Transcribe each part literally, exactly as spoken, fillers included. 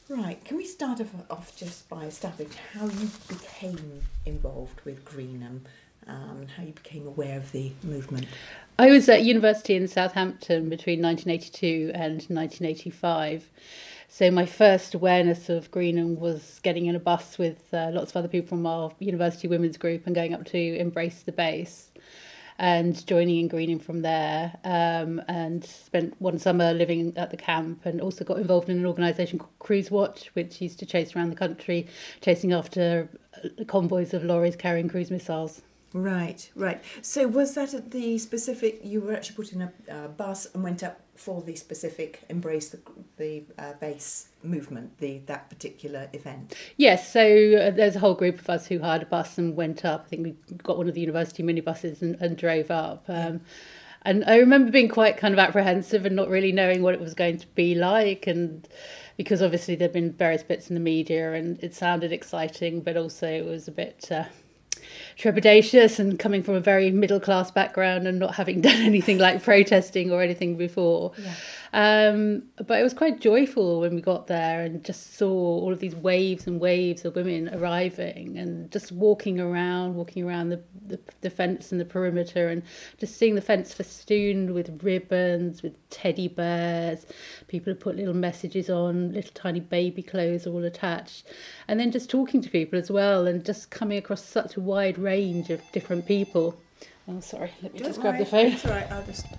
Right, can we start off, off just by establishing how you became involved with Greenham, um, how you became aware of the movement? I was at university in Southampton between nineteen eighty-two and nineteen eighty-five. So my first awareness of Greenham was getting in a bus with uh, lots of other people from our university women's group and going up to Embrace the Base and joining in Greenham from there, um, and spent one summer living at the camp, and also got involved in an organisation called Cruise Watch, which used to chase around the country, chasing after convoys of lorries carrying cruise missiles. Right, right. So was that at the specific, you were actually put in a uh, bus and went up for the specific Embrace the, the uh, Base movement, the that particular event? Yes, so uh, there's a whole group of us who hired a bus and went up. I think we got one of the university minibuses and, and drove up. Um, and I remember being quite kind of apprehensive and not really knowing what it was going to be like, and because obviously there'd been various bits in the media and it sounded exciting, but also it was a bit Uh, trepidatious, and coming from a very middle class background and not having done anything like protesting or anything before. Yeah. Um, but it was quite joyful when we got there and just saw all of these waves and waves of women arriving, and just walking around, walking around the, the, the fence and the perimeter, and just seeing the fence festooned with ribbons, with teddy bears. People had put little messages on, little tiny baby clothes all attached. And then just talking to people as well, and just coming across such a wide range of different people. Oh, sorry, let me Don't just grab worry, the phone. That's all right, I'll just...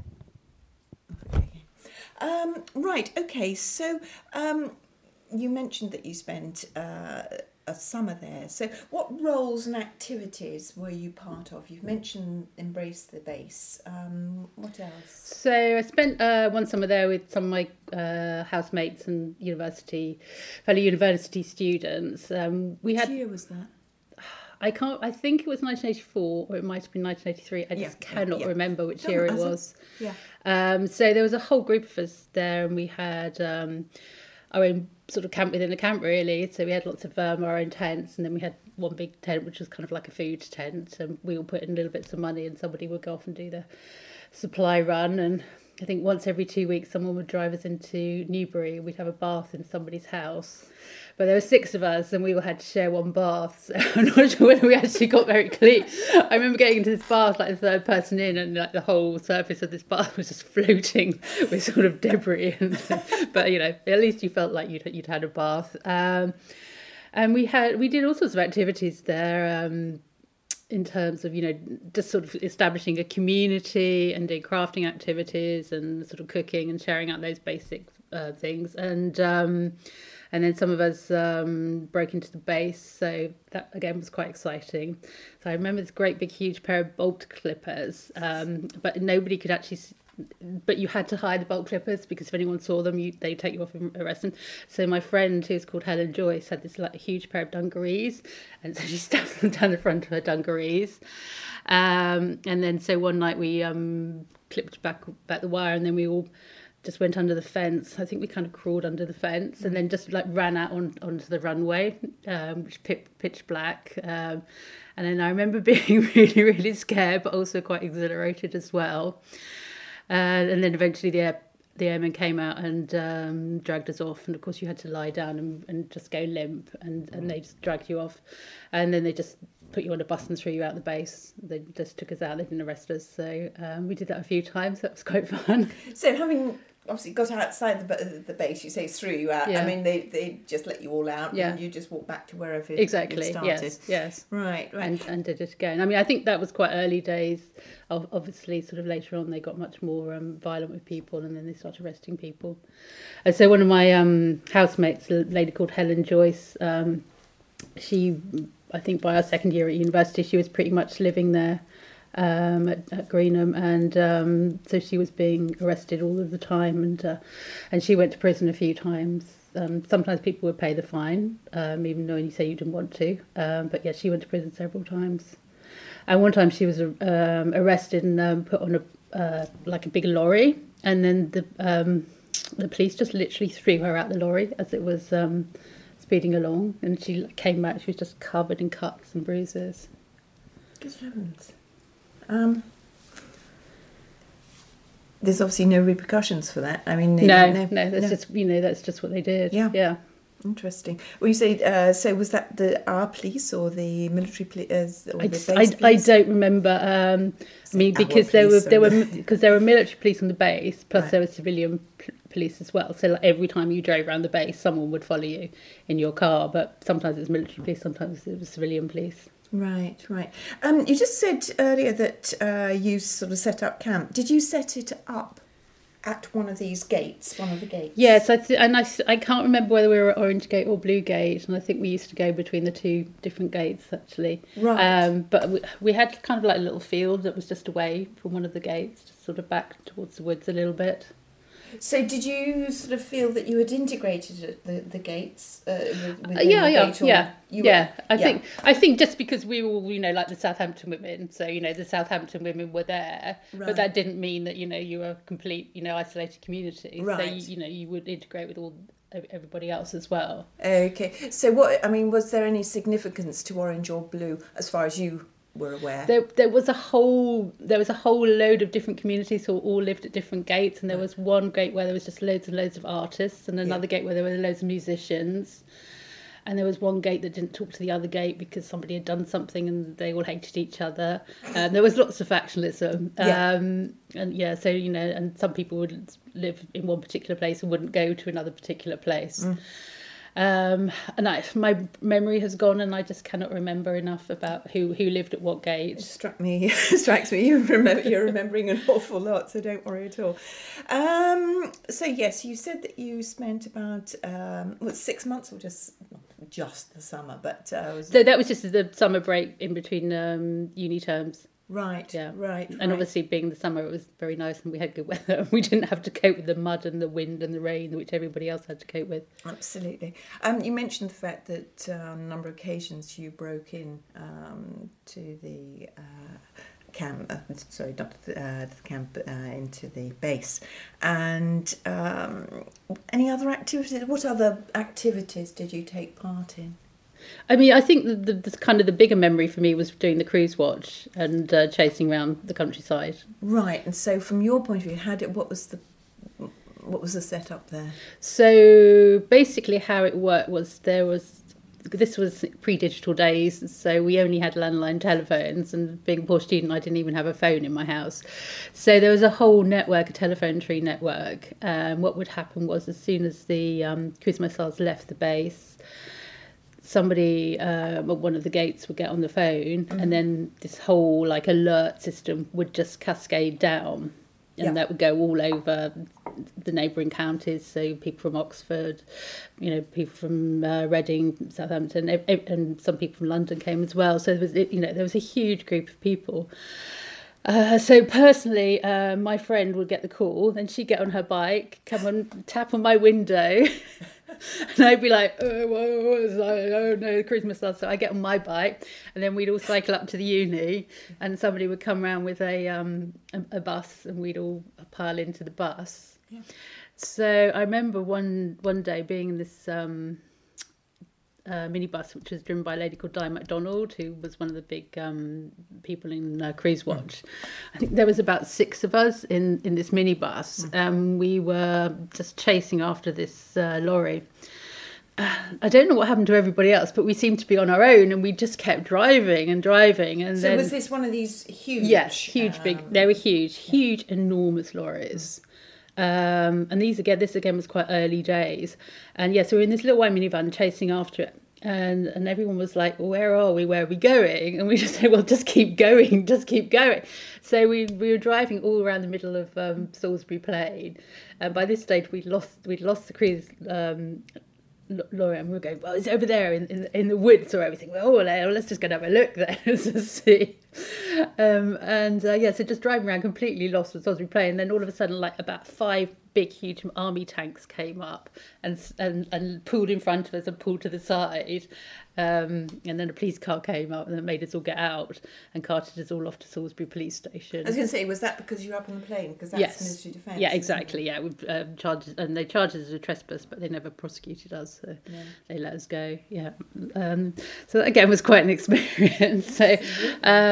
Um, right, okay, so um, you mentioned that you spent uh, a summer there. So what roles and activities were you part of? You've mentioned Embrace the Base. Um, what else? So I spent uh, one summer there with some of my uh, housemates and university, fellow university students. Um, we Which had. year was that? I can't. I think it was nineteen eighty-four, or it might have been nineteen eighty-three. I just Yeah, cannot yeah. remember which Don't year it matter. was. Yeah. Um, so there was a whole group of us there, and we had um, our own sort of camp within a camp, really. So we had lots of um, our own tents, and then we had one big tent, which was kind of like a food tent, and we all put in little bits of money, and somebody would go off and do the supply run. And I think once every two weeks, someone would drive us into Newbury. We'd have a bath in somebody's house. But there were six of us, and we all had to share one bath. So I'm not sure whether we actually got very clean. I remember getting into this bath, like the third person in, and like the whole surface of this bath was just floating with sort of debris. And, but you know, at least you felt like you'd you'd had a bath. Um, and we had we did all sorts of activities there. Um, in terms of, you know, just sort of establishing a community and doing crafting activities and sort of cooking and sharing out those basic uh, things. And um, and then some of us um, broke into the base. So that, again, was quite exciting. So I remember this great big huge pair of bolt clippers, um, but nobody could actually... But you had to hide the bolt clippers, because if anyone saw them, you, they'd take you off and arrest them. So my friend, who's called Helen Joyce, had this like huge pair of dungarees, and so she stuffed them down the front of her dungarees. Um, and then so one night we um, clipped back back the wire, and then we all just went under the fence. I think we kind of crawled under the fence, and then just like ran out on onto the runway, um, which pitch, pitch black. Um, and then I remember being really, really scared, but also quite exhilarated as well. Uh, and then eventually the air, the airmen came out and um, dragged us off. And of course you had to lie down and, and just go limp, and, and they just dragged you off. And then they just put you on a bus and threw you out the base. They just took us out, they didn't arrest us. So um, we did that a few times. That was quite fun. So having obviously got outside the the base, you say threw you out. Yeah. I mean, they, they just let you all out, yeah. and you just walk back to wherever exactly. you started. Yes, yes. Right, right. And, and did it again. I mean, I think that was quite early days. Obviously, sort of later on, they got much more um, violent with people, and then they started arresting people. And so one of my um, housemates, a lady called Helen Joyce, um, she, I think by our second year at university, she was pretty much living there um, at, at Greenham, and um, so she was being arrested all of the time, and uh, and she went to prison a few times. Um, sometimes people would pay the fine, um, even though you say you didn't want to. Um, but yeah, she went to prison several times. And one time she was um, arrested and um, put on a uh, like a big lorry, and then the um, the police just literally threw her out the lorry as it was um, speeding along, and she came back. She was just covered in cuts and bruises. Good heavens! Um, there's obviously no repercussions for that. I mean, no, no, no, that's no. just you know that's just what they did. Yeah, yeah. Interesting. Well, you say, uh, so was that the our police or the military police? Uh, or I, the just, base I, I police? don't remember. Um, I mean, Our because there were police, there were sorry. because there were military police on the base, plus Right. there were civilian p- police as well. So like every time you drove around the base, someone would follow you in your car. But sometimes it was military police, sometimes it was civilian police. Right, right. Um, you just said earlier that uh, you sort of set up camp. Did you set it up at one of these gates, one of the gates? Yes, I th- and I, s- I can't remember whether we were at Orange Gate or Blue Gate, and I think we used to go between the two different gates actually. Right. Um, but we, we had kind of like a little field that was just away from one of the gates, just sort of back towards the woods a little bit. So did you sort of feel that you had integrated the, the gates uh, with, within Uh, yeah, the yeah, gate? Or yeah, you yeah. I yeah. think I think just because we were, all, you know, like the Southampton women, so you know the Southampton women were there, Right. but that didn't mean that you know you were a complete, you know, isolated community. So Right. you, you know you would integrate with all everybody else as well. Okay. So what, I mean, was there any significance to orange or blue as far as you were aware? There, there was a whole there was a whole load of different communities who all lived at different gates, and there was one gate where there was just loads and loads of artists, and another Yeah. gate where there were loads of musicians, and there was one gate that didn't talk to the other gate because somebody had done something and they all hated each other. Um, there was lots of factionalism, Yeah. um, and yeah, so you know, and some people would live in one particular place and wouldn't go to another particular place. Mm. Um, and I, my memory has gone, and I just cannot remember enough about who, who lived at what It gate. struck me, strikes me. You remember, you're remembering an awful lot, so don't worry at all. Um, so yes, you said that you spent about um, what, six months or just not just the summer, but uh, was So that was just the summer break in between um, uni terms. right, Yeah. right, And right. obviously, being the summer, it was very nice, and we had good weather. And we didn't have to cope with the mud and the wind and the rain, which everybody else had to cope with. Absolutely. Um, you mentioned the fact that uh, on a number of occasions you broke in um, to the uh, camp, uh, sorry, not the, uh, the camp, uh, into the base. And um, any other activities? What other activities did you take part in? I mean, I think the, the, the kind of the bigger memory for me was doing the cruise watch and uh, chasing around the countryside. Right. And so, from your point of view, how did what was the what was the setup there? So basically, how it worked was there was this was pre-digital days, so we only had landline telephones, and being a poor student, I didn't even have a phone in my house. So there was a whole network, a telephone tree network. Um, what would happen was, as soon as the um, cruise missiles left the base, somebody um, at one of the gates would get on the phone, Mm-hmm. and then this whole like alert system would just cascade down, and Yeah. that would go all over the neighbouring counties. So people from Oxford, you know, people from uh, Reading, Southampton, ev- ev- and some people from London came as well. So there was, you know, there was a huge group of people. Uh, so personally, uh, my friend would get the call, then she'd get on her bike, come and tap on my window, and I'd be like, oh, what was I? Oh no, the cruise missile. So I get on my bike, and then we'd all cycle up to the uni, and somebody would come round with a um a, a bus, and we'd all pile into the bus. Yeah. So I remember one one day being in this um. Uh, minibus, which was driven by a lady called Di MacDonald, who was one of the big um, people in uh, Cruise Watch. I think there was about six of us in, in this minibus. Mm. Um, we were just chasing after this uh, lorry. Uh, I don't know what happened to everybody else, but we seemed to be on our own, and we just kept driving and driving. And So then, was this one of these huge? yes, huge, big. um, They were huge, huge, enormous lorries. Um, and these again, this again was quite early days, and yeah, so we're in this little white minivan chasing after it, and and everyone was like, well, "Where are we? Where are we going?" And we just said, "Well, just keep going, just keep going." So we we were driving all around the middle of um, Salisbury Plain, and by this stage we'd lost we'd lost the cruise. Um, Laura and we were going, well, it's over there in, in, in the woods or everything. Well, oh, let's just go and have a look there to see. Um, and uh, yeah, so just driving around completely lost with Salisbury Plain. And then all of a sudden, like about five big, huge army tanks came up and and, and pulled in front of us and pulled to the side. Um, and then a police car came up and then made us all get out and carted us all off to Salisbury Police Station. I was going to say, was that because you were up on the plane? Because that's Yes. military defence. Yeah, isn't exactly. Yeah, we um, charged, and they charged us as a trespass, but they never prosecuted us. So Yeah. they let us go. Yeah. Um, so that again was quite an experience. So, um, I mean,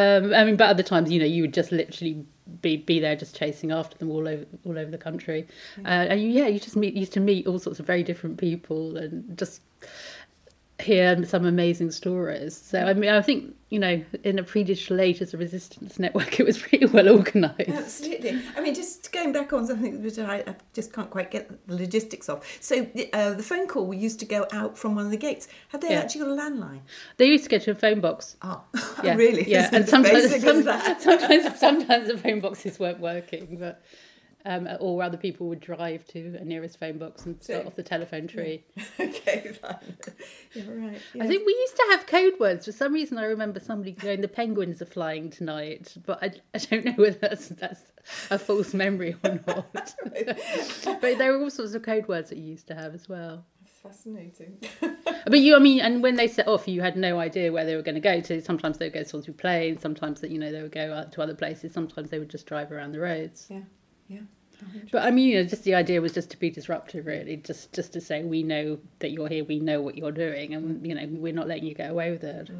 mean, but other times, you know, you would just literally be be there just chasing after them all over all over the country, uh, and you, yeah, you just meet used to meet all sorts of very different people and just hear some amazing stories. So I mean, I think, you know, in a pre-digital age as a resistance network, it was pretty well organised. Absolutely. I mean, just going back on something that I, I just can't quite get the logistics of. So uh, the phone call used to go out from one of the gates. Had they Yeah. actually got a landline? They used to go to a phone box. Oh, Yeah, really? Yeah, It's and as sometimes, basic some- as that. sometimes, sometimes the phone boxes weren't working, but um, or other people would drive to a nearest phone box and start So- off the telephone tree. Okay, fine. Yeah, right. I think we used to have code words. For some reason, I remember somebody going, "The penguins are flying tonight," but I, I don't know whether that's that's a false memory or not. But there were all sorts of code words that you used to have as well. Fascinating. But you, I mean, and when they set off, you had no idea where they were going to go to. Sometimes they would go through planes. Sometimes that you know they would go out to other places. Sometimes they would just drive around the roads. Yeah, yeah. Oh, But I mean, you know, just the idea was just to be disruptive, really. Just just to say, we know that you're here. We know what you're doing, and you know, we're not letting you get away with it.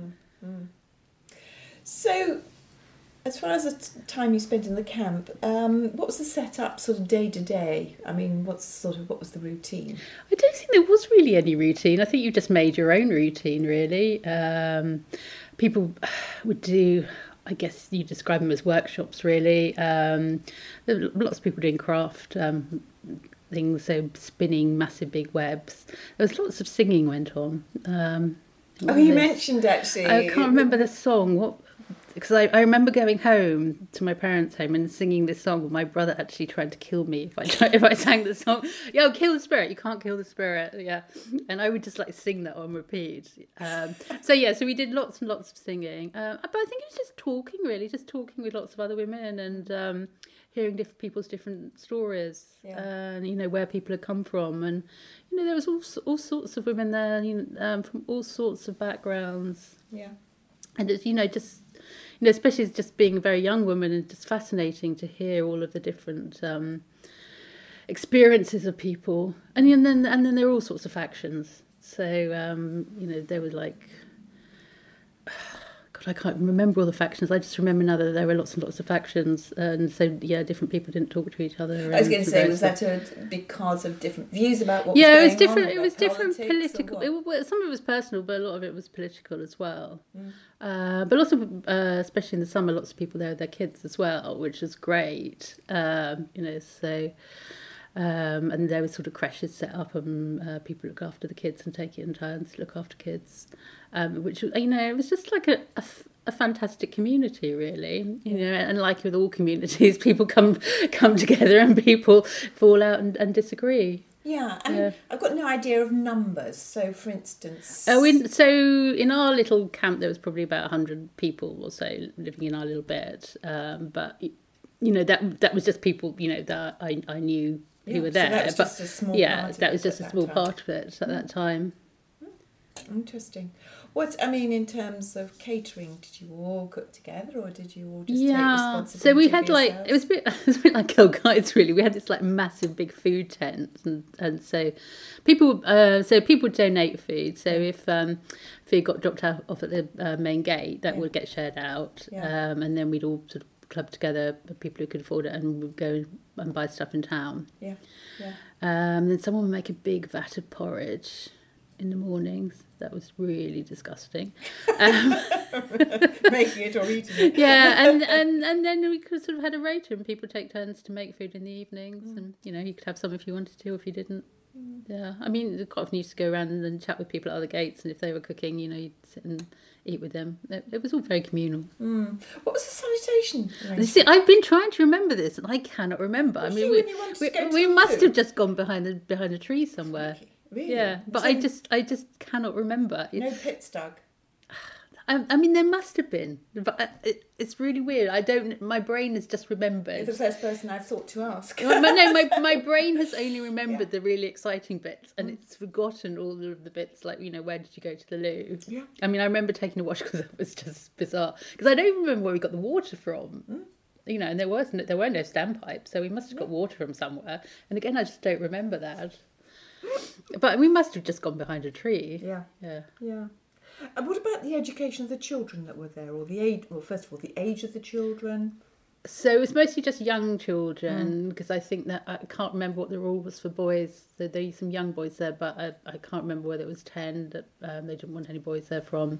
So, as far as the t- time you spent in the camp, um, what was the setup, sort of day to day? I mean, what's sort of what was the routine? I don't think there was really any routine. I think you just made your own routine, really. Um, people would do, I guess you describe them as workshops, really. Um, there were lots of people doing craft um, things, so spinning massive big webs. There was lots of singing went on. Um, Oh, you there's- mentioned actually. I can't remember the song. What? Because I, I remember going home to my parents' home and singing this song with my brother actually trying to kill me if I tried, if I sang the song. Yo, kill the spirit. You can't kill the spirit. Yeah. And I would just like sing that on repeat. Um, so yeah, so we did lots and lots of singing. Uh, but I think it was just talking, really, just talking with lots of other women and um, hearing different people's different stories Yeah. and, you know, where people had come from. And, you know, there was all, all sorts of women there, you know, um, from all sorts of backgrounds. Yeah. And it's, you know, just, you know, especially as just being a very young woman, and just fascinating to hear all of the different um, experiences of people. And, and then and then there are all sorts of factions. So, um, you know, there was like, God, I can't remember all the factions. I just remember now that there were lots and lots of factions. And so, yeah, different people didn't talk to each other. I was and going to say, so- was that a, because of different views about what yeah, it was was going different. on? It was about different politics or political. what? It, wa- well, some of it was personal, but a lot of it was political as well. Mm. Uh, but also, uh, especially in the summer, lots of people there with their kids as well, which was great. Um, you know, so um, and there were sort of creches set up, and uh, people look after the kids and take it in turns to look after kids, um, which you know, it was just like a. a f- a fantastic community, really, you know, and like with all communities, people come come together and people fall out and, and disagree. Yeah, I mean, Yeah. I've got no idea of numbers. So, for instance, Oh, in, so in our little camp, there was probably about a hundred people or so living in our little bed. Um, but you know, that that was just people, you know, that I, I knew who Yeah, were so there. that was but just a small yeah, part of that it was just at a that small time. part of it at that time. Interesting. What I mean in terms of catering, did you all cook together, or did you all just take Yeah, responsibility? so we for had like yourselves? it was a bit, it was a bit like Girl Guides, really. We had this like massive big food tent, and and so people, uh, so people would donate food. So if um, food got dropped out off at the uh, main gate, that Yeah. would get shared out, Yeah. um, and then we'd all sort of club together, the people who could afford it, and would go and buy stuff in town. Yeah, yeah. Um, then someone would make a big vat of porridge in the mornings. That was really disgusting. Um, Making it or eating it. yeah, and, and, and then we could sort of had a rota, and people take turns to make food in the evenings, and you know, you could have some if you wanted to, or if you didn't. Yeah, I mean, quite often you used to go around and chat with people at other gates, and if they were cooking, you know, you'd sit and eat with them. It, it was all very communal. Mm. What was the sanitation? You arrangement? see, I've been trying to remember this, and I cannot remember. I Was mean, you we, when you wanted to we, go to we the must loo? have just gone behind the behind a tree somewhere. Really? Yeah, but So I just I just cannot remember. It- no pits dug. I, I mean, there must have been, but I, it, it's really weird. I don't. My brain has just remembered. You're the first person I've thought to ask. No, no, my my brain has only remembered Yeah. the really exciting bits, and it's forgotten all of the bits. Like, you know, where did you go to the loo? Yeah. I mean, I remember taking a wash because that was just bizarre. Because I don't even remember where we got the water from. Mm. You know, and there wasn't there were no standpipes, so we must have got water from somewhere. And again, I just don't remember that. But we must have just gone behind a tree. Yeah, Yeah. yeah. And what about the education of the children that were there, or the age? Well, first of all, the age of the children. So it was mostly just young children, because mm. I think that I can't remember what the rule was for boys. So there were some young boys there, but I, I can't remember whether it was ten that um, they didn't want any boys there from.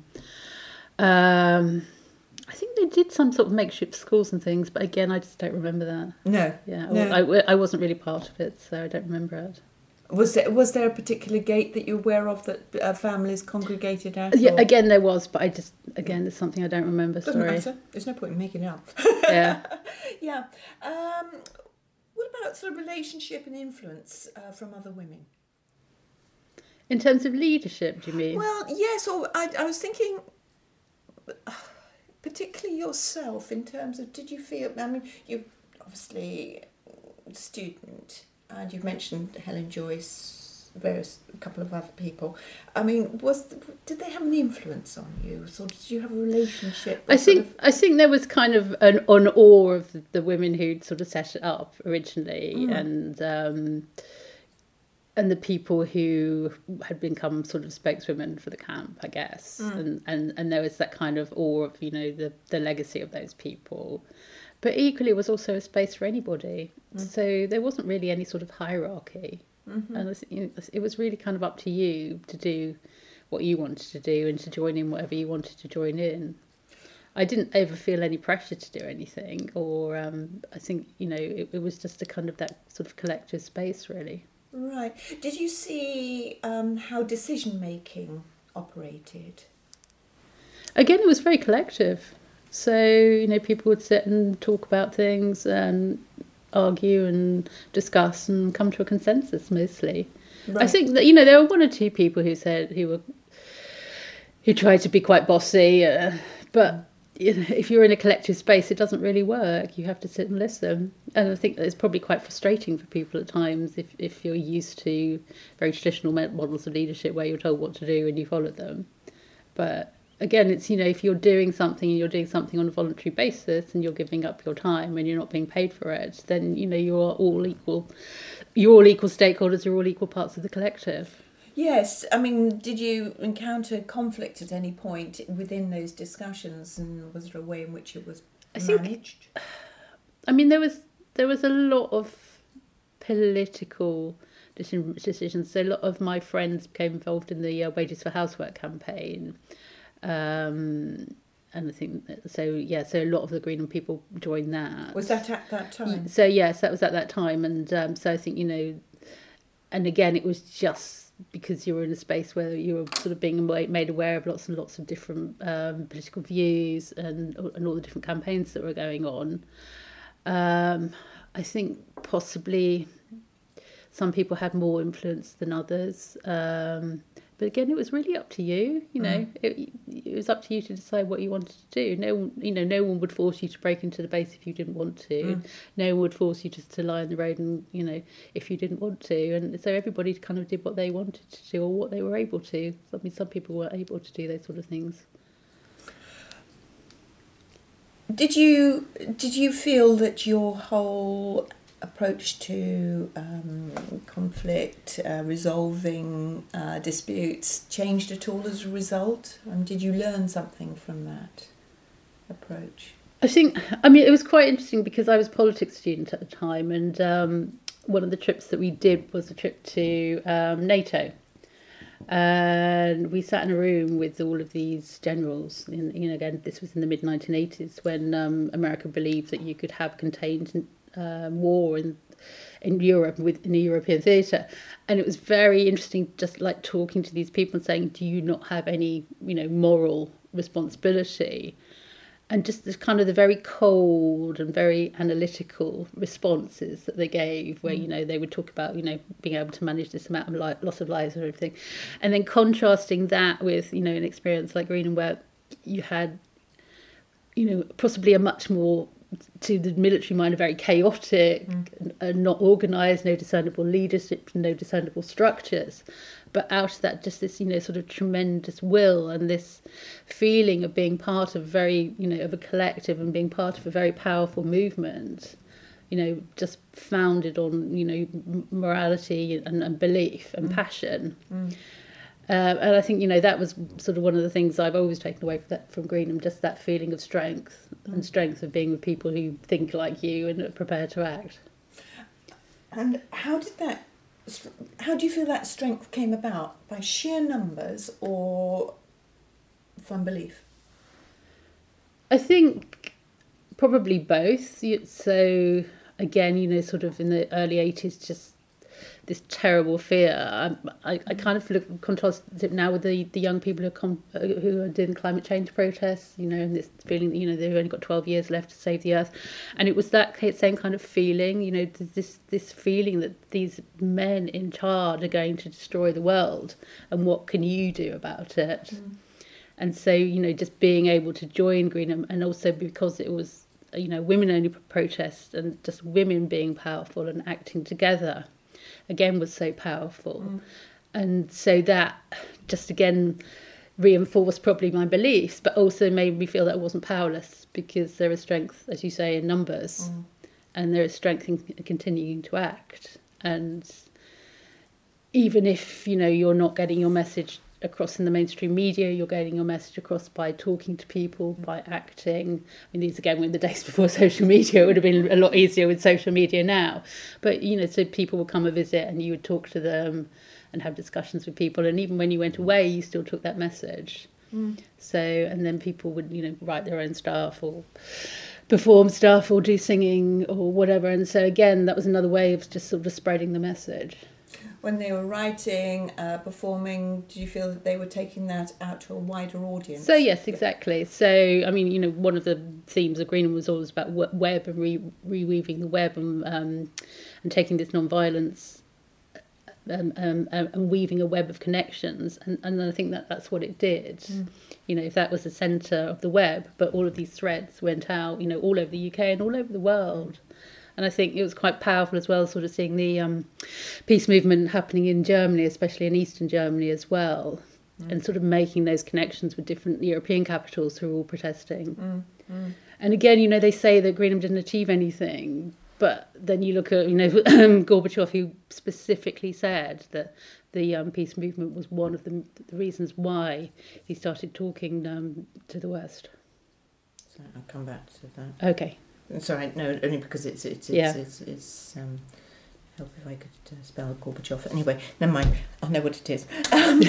Um, I think they did some sort of makeshift schools and things, but again, I just don't remember that. No. Yeah, no. I, I wasn't really part of it, so I don't remember it. Was there was there a particular gate that you're aware of that uh, families congregated at? Yeah, or? Again, there was, but I just, again, there's something I don't remember. Doesn't sorry. matter. There's no point in making it up. Yeah. Yeah. Um, what about sort of relationship and influence uh, from other women? In terms of leadership, do you mean? Well, yes, or I, I was thinking, particularly yourself, in terms of, did you feel, I mean, you're obviously a student, and you've mentioned Helen Joyce, various, a couple of other people. I mean, was did they have an influence on you? So did you have a relationship? I think sort of... I think there was kind of an, an awe of the, the women who'd sort of set it up originally, mm. and um, and the people who had become sort of spokeswomen for the camp, I guess. Mm. And, and and there was that kind of awe of, you know, the, the legacy of those people. But equally, it was also a space for anybody. Mm. So there wasn't really any sort of hierarchy. Mm-hmm. And it was, you know, it was really kind of up to you to do what you wanted to do and to join in whatever you wanted to join in. I didn't ever feel any pressure to do anything, or um, I think, you know, it, it was just a kind of that sort of collective space, really. Right. Did you see um, how decision-making operated? Again, it was very collective. So, you know, people would sit and talk about things and argue and discuss and come to a consensus mostly. Right. I think that, you know, there were one or two people who said, who were, who tried to be quite bossy, uh, but you know, if you're in a collective space, it doesn't really work. You have to sit and listen. And I think that it's probably quite frustrating for people at times if, if you're used to very traditional models of leadership where you're told what to do and you follow them. But again, it's, you know, if you're doing something and you're doing something on a voluntary basis and you're giving up your time and you're not being paid for it, then, you know, you are all equal. You're all equal stakeholders, you're all equal parts of the collective. Yes, I mean, did you encounter conflict at any point within those discussions, and was there a way in which it was I managed? Think, I mean, there was there was a lot of political decisions. So a lot of my friends became involved in the uh, Wages for Housework campaign. Um, and I think, so yeah, so a lot of the Greenham people joined that. Was that at that time? So yes, that was at that time. And um, so I think, you know, and again, it was just because you were in a space where you were sort of being made aware of lots and lots of different um, political views and, and all the different campaigns that were going on. Um, I think possibly some people had more influence than others. Um, But again, it was really up to you. You know, mm. it, it was up to you to decide what you wanted to do. No one, you know, no one would force you to break into the base if you didn't want to. Mm. No one would force you just to lie on the road and, you know, if you didn't want to. And so everybody kind of did what they wanted to do or what they were able to. I mean, some people weren't able to do those sort of things. Did you did you feel that your whole approach to um, conflict, uh, resolving uh, disputes changed at all as a result? And did you learn something from that approach? I think, I mean, it was quite interesting because I was a politics student at the time, and um, one of the trips that we did was a trip to um, NATO. And we sat in a room with all of these generals. In, you know, again, this was in the mid nineteen eighties when um, America believed that you could have contained Um, war in in Europe with in the European theatre, and it was very interesting just like talking to these people and saying, do you not have any, you know, moral responsibility? And just this kind of the very cold and very analytical responses that they gave, where, you know, they would talk about, you know, being able to manage this amount of li- loss of lives and everything, and then contrasting that with, you know, an experience like Greenham where you had, you know, possibly a much more, to the military mind, a very chaotic mm. and, and not organised, no discernible leadership, no discernible structures. But out of that, just this, you know, sort of tremendous will and this feeling of being part of very, you know, of a collective and being part of a very powerful movement, you know, just founded on, you know, morality and, and belief and mm. passion. Mm. Uh, and I think, you know, that was sort of one of the things I've always taken away from, that, from Greenham, just that feeling of strength mm. and strength of being with people who think like you and are prepared to act. And how did that, how do you feel that strength came about? By sheer numbers or from belief? I think probably both. So again, you know, sort of in the early eighties, just this terrible fear. I, I, I kind of look, contrast it now with the, the young people who are, com, who are doing climate change protests, you know, and this feeling that, you know, they've only got twelve years left to save the earth. And it was that same kind of feeling, you know, this this feeling that these men in charge are going to destroy the world, and what can you do about it? Mm. And so, you know, just being able to join Greenham, and also because it was, you know, women-only protest, and just women being powerful and acting together, again, was so powerful. Mm. And so that just, again, reinforced probably my beliefs, but also made me feel that I wasn't powerless, because there is strength, as you say, in numbers, mm. and there is strength in continuing to act. And even if, you know, you're not getting your message across in the mainstream media, you're getting your message across by talking to people, by acting. I mean, these again were in the days before social media. It would have been a lot easier with social media now. But, you know, so people would come and visit, and you would talk to them and have discussions with people. And even when you went away, you still took that message. Mm. So, and then people would, you know, write their own stuff or perform stuff or do singing or whatever. And so, again, that was another way of just sort of spreading the message. When they were writing, uh, performing, did you feel that they were taking that out to a wider audience? So yes, exactly. So, I mean, you know, one of the themes of Greenham was always about web and re- reweaving the web and, um, and taking this non-violence um, um, and weaving a web of connections. And, and I think that that's what it did. Mm. You know, if that was the centre of the web, but all of these threads went out, you know, all over the U K and all over the world. And I think it was quite powerful as well, sort of seeing the um, peace movement happening in Germany, especially in Eastern Germany as well, mm. and sort of making those connections with different European capitals who are all protesting. Mm. Mm. And again, you know, they say that Greenham didn't achieve anything, but then you look at, you know, Gorbachev, who specifically said that the um, peace movement was one of the, the reasons why he started talking um, to the West. So I'll come back to that. Okay. Sorry, no, only because it's it's it's yeah. it's, it's, it's um, help if I could uh, spell Gorbachev. Anyway, never mind. I know what it is. Um,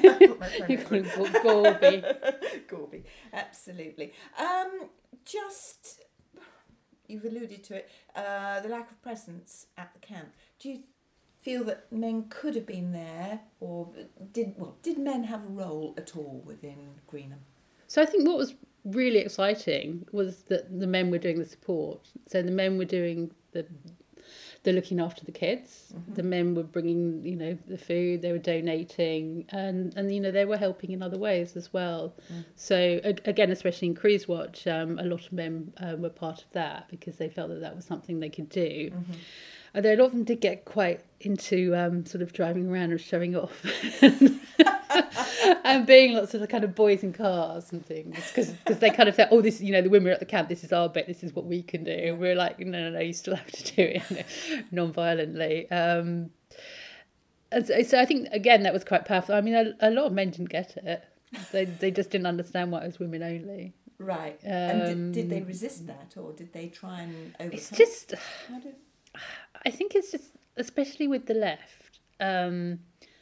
Gorby. Gorby, absolutely. Um, just you've alluded to it. Uh, the lack of presence at the camp. Do you feel that men could have been there, or did well? Did men have a role at all within Greenham? So I think what was really exciting was that the men were doing the support. So the men were doing the the looking after the kids. Mm-hmm. The men were bringing, you know, the food. They were donating, and and you know they were helping in other ways as well. Mm. So again, especially in Cruise Watch, um, a lot of men uh, were part of that because they felt that that was something they could do. Mm-hmm. Although a lot of them did get quite into um, sort of driving around and showing off. And being lots of the kind of boys in cars and things, because they kind of felt, oh, this, you know, the women are at the camp, this is our bit, this is what we can do. And we're like, no, no, no, you still have to do it, you know, non-violently. Um, and so, so I think, again, that was quite powerful. I mean, a, a lot of men didn't get it. They they just didn't understand why it was women only. Right. Um, and did, did they resist that, or did they try and overcome? It's just, How did... I think it's just, especially with the left, um,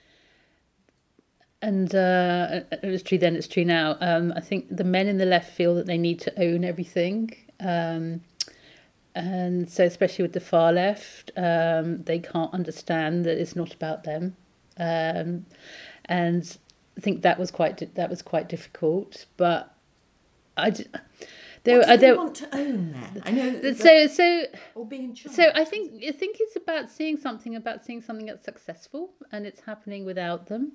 and uh, it was true then, it's true now. Um, I think the men in the left feel that they need to own everything. Um, and so especially with the far left, um, they can't understand that it's not about them. Um, and I think that was quite that was quite difficult. But I d- there, what do they there, want to own that? I know. That, so so or be in charge. So I think I think it's about seeing something about seeing something that's successful and it's happening without them.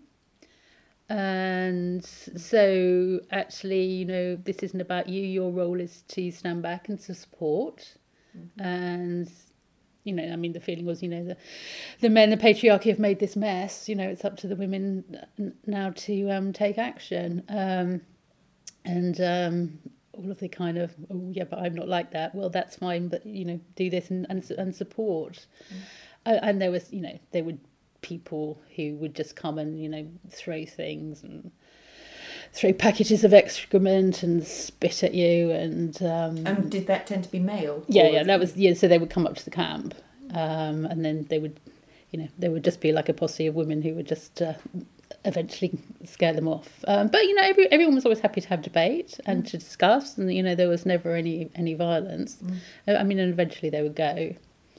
And so actually, you know, this isn't about you. Your role is to stand back and to support. Mm-hmm. And, you know, I mean, the feeling was, you know, the, the men, the patriarchy have made this mess. You know, it's up to the women now to um, take action. Um, and um, all of the kind of, oh, yeah, but I'm not like that. Well, that's fine. But, you know, do this and, and, and support. Mm-hmm. Uh, and there was, you know, they would people who would just come and, you know, throw things and throw packages of excrement and spit at you. And um, and did that tend to be male? Yeah, yeah, that was, yeah, so they would come up to the camp, um, and then they would, you know, there would just be like a posse of women who would just uh, eventually scare them off. Um, but, you know, every, everyone was always happy to have debate and mm. to discuss, and, you know, there was never any, any violence. Mm. I mean, and eventually they would go.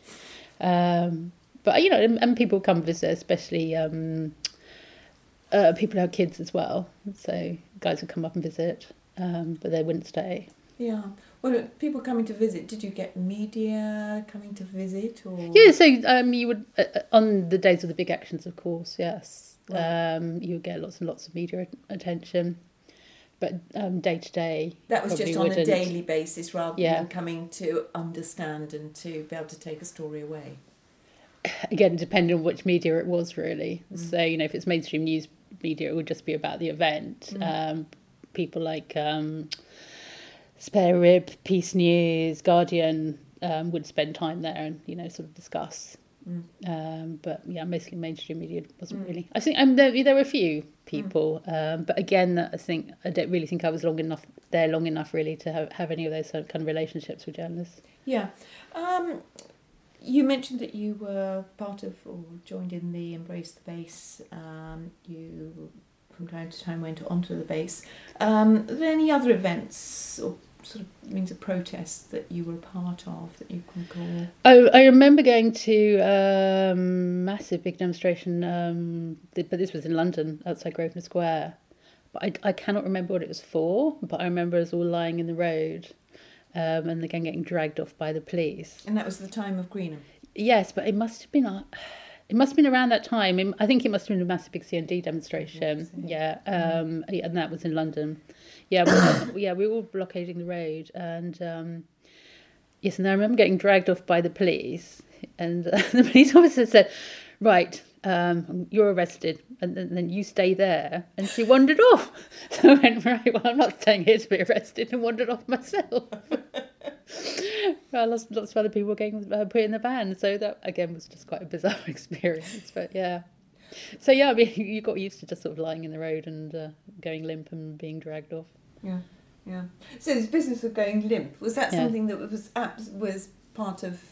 Um, but, you know, and, and people come visit, especially um, uh, people who have kids as well. So guys would come up and visit, um, but they wouldn't stay. Yeah. Well, people coming to visit, did you get media coming to visit? Or Yeah, so um, you would, uh, on the days of the big actions, of course, yes. Right. Um, you would get lots and lots of media attention. But um, day to day, that was just on wouldn't. a daily basis rather yeah. than coming to understand and to be able to take a story away. Again, depending on which media it was, really. Mm. So, you know, if it's mainstream news media, it would just be about the event. Mm. Um, people like um, Spare Rib, Peace News, Guardian um, would spend time there and, you know, sort of discuss. Mm. Um, but yeah, mostly mainstream media wasn't mm. really. I think um, there, there were a few people, mm. um, but again, I think I don't really think I was long enough there, long enough really to have, have any of those kind of relationships with journalists. Yeah, um, you mentioned that you were part of or joined in the Embrace the Base. Um, you from time to time went onto the base. Um, are there any other events or sort of means of protest that you were a part of that you can call? I, I remember going to a um, massive big demonstration, um, but this was in London, outside Grosvenor Square. But I, I cannot remember what it was for, but I remember us all lying in the road um, and again getting dragged off by the police. And that was the time of Greenham? Yes, but it must have been... Uh, It must have been around that time. I think it must have been a massive big C N D demonstration. Yeah, um, and that was in London. Yeah, we, yeah, we were all blockading the road, and um, yes, and I remember getting dragged off by the police, and uh, the police officer said, "Right, um, you're arrested, and then, then you stay there." And she wandered off. So I went, "Right, well, I'm not staying here to be arrested," and wandered off myself. Well, lots, lots of other people were getting uh, put in the van, so that again was just quite a bizarre experience. But yeah, so yeah, I mean, you got used to just sort of lying in the road and uh, going limp and being dragged off. Yeah, yeah. So this business of going limp, was that yeah. something that was was part of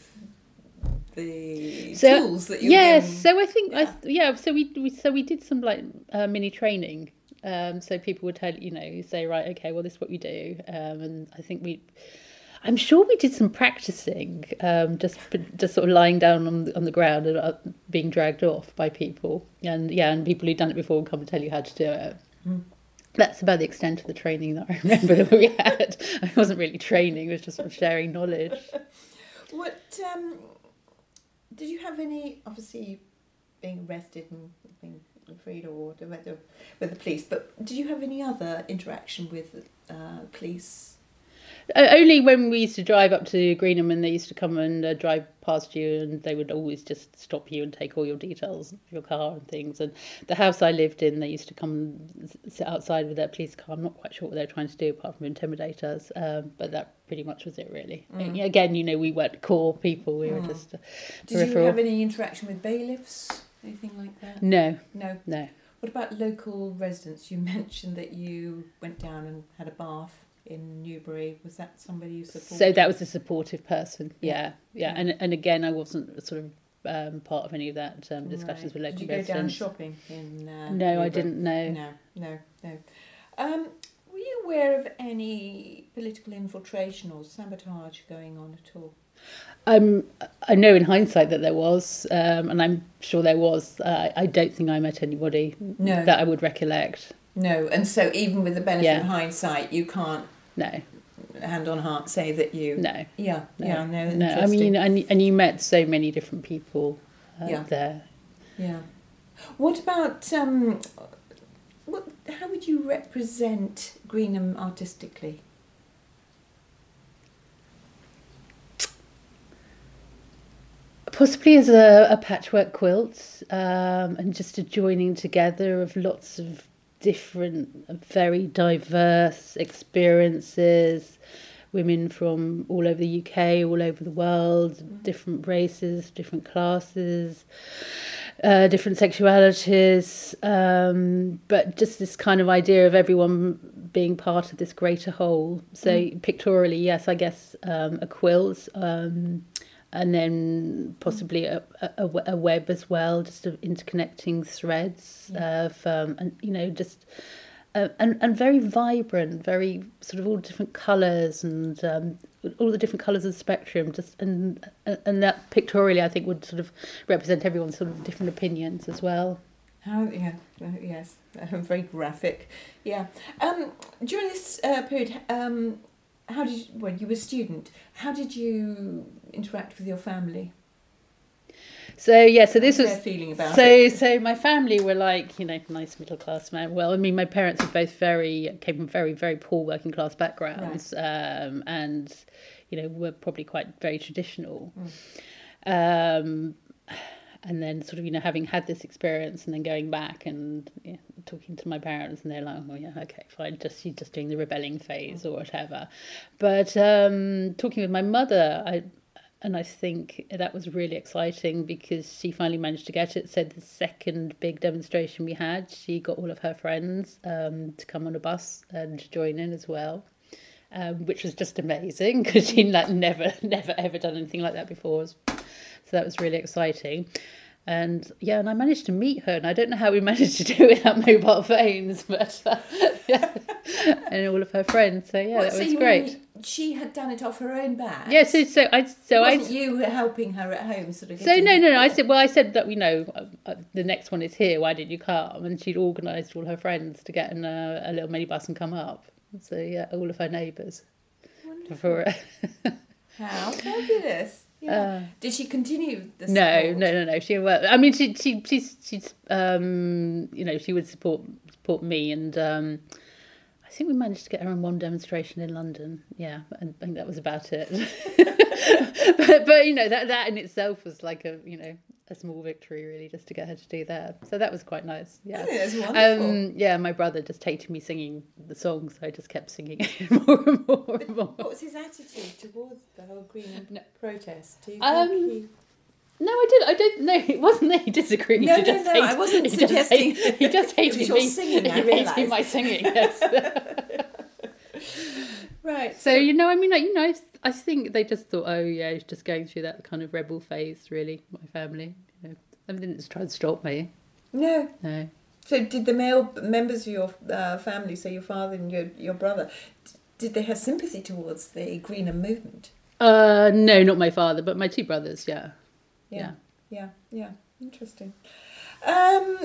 the so, tools that you? Yes, were getting? so I think yeah. I th- yeah. So we, we so we did some like uh, mini training. Um, so people would tell you know you say right, okay, well this is what we do, um, and I think we. I'm sure we did some practicing, um, just just sort of lying down on the, on the ground and uh, being dragged off by people, and yeah, and people who'd done it before would come and tell you how to do it. Mm. That's about the extent of the training that I remember that we had. It wasn't really training; it was just sort of sharing knowledge. What um, did you have any? Obviously, being arrested and being freed or whatever with the police, but did you have any other interaction with uh, police? Uh, only when we used to drive up to Greenham and they used to come and uh, drive past you, and they would always just stop you and take all your details of your car and things. And the house I lived in, they used to come and sit outside with their police car. I'm not quite sure what they were trying to do apart from intimidate us, um, but that pretty much was it really. Mm. Again, you know, we weren't core people, we mm. were just uh, Did peripheral. You have any interaction with bailiffs, anything like that? No. No? No. What about local residents? You mentioned that you went down and had a bath in Newbury. Was that somebody you supported? So that was a supportive person, yeah, yeah. yeah. And and again, I wasn't sort of um, part of any of that um, discussions right. with local Did you residents. go down shopping in uh, No, Newbury? I didn't know. No, no, no. Um, were you aware of any political infiltration or sabotage going on at all? Um, I know in hindsight that there was, um, and I'm sure there was. Uh, I don't think I met anybody no. that I would recollect. No, and so even with the benefit yeah. of hindsight, you can't, no, hand on heart, say that you, no, yeah, no. yeah, no, no. I mean, and and you met so many different people uh, yeah. there. Yeah. What about um, what? How would you represent Greenham artistically? Possibly as a, a patchwork quilt, um, and just a joining together of lots of different, very diverse experiences, women from all over the U K, all over the world, mm. different races, different classes, uh, different sexualities, um, but just this kind of idea of everyone being part of this greater whole. So mm. pictorially, yes, I guess um, a quilt, um, and then possibly a, a, a web as well, just of interconnecting threads yeah. of, um, and you know, just. Uh, and, and very vibrant, very sort of all different colours and um, all the different colours of the spectrum. Just and and that pictorially, I think, would sort of represent everyone's sort of different opinions as well. How yeah yes, uh, very graphic. Yeah. Um, during this uh, period, um, how did you, when you were a student, how did you interact with your family? So yeah, so this What's was their feeling about so it? so my family were like, you know, nice middle class men. Well, I mean, my parents were both very came from very very poor working class backgrounds, right. um, and you know were probably quite very traditional. Mm. Um, and then sort of you know having had this experience and then going back and you know, talking to my parents and they're like, oh yeah, okay, fine, just she's just doing the rebelling phase or whatever. But um, talking with my mother, I. And I think that was really exciting because she finally managed to get it. So the second big demonstration we had, she got all of her friends um, to come on a bus and to join in as well, um, which was just amazing because she'd like never, never, ever done anything like that before. So that was really exciting. And yeah, and I managed to meet her, and I don't know how we managed to do it without mobile phones, but uh, yeah, and all of her friends. So yeah, What, that so was you great. mean she had done it off her own back. Yeah, so so I so it wasn't I you helping her at home, sort of. So no, no, no. I said, well, I said that you know uh, uh, the next one is here. Why did you come? And she'd organised all her friends to get in a, a little minibus and come up. So yeah, all of her neighbours. Wonderful. How fabulous. Yeah. Uh, Did she continue the support? No, no, no, no. She well, I mean, she, she, she's, she's, um, you know, she would support support me, and um, I think we managed to get her on one demonstration in London. Yeah, and I think that was about it. but, but you know, that that in itself was like a, you know, a small victory really, just to get her to do that. So that was quite nice. Yeah, oh, that's wonderful. Um, yeah, my brother just hated me singing the song, so I just kept singing it more and more and more. What was his attitude towards the whole green no. protest? Do you um, think he... No, I did. I don't. No, it wasn't that he disagreed. No, he no, just no. hated, I wasn't he suggesting. Just hated, he just hated it was your me singing. I he realised. hated my singing. Yes. Right. So, so you know, I mean, like, you know, I, I think they just thought, oh yeah, he's just going through that kind of rebel phase. Really, my family. You know, they didn't just try to stop me. No. No. So, did the male members of your uh, family, so your father and your your brother, did they have sympathy towards the Greenham movement? Uh, no, not my father, but my two brothers. Yeah. Yeah. Yeah. Yeah, yeah, interesting. Um,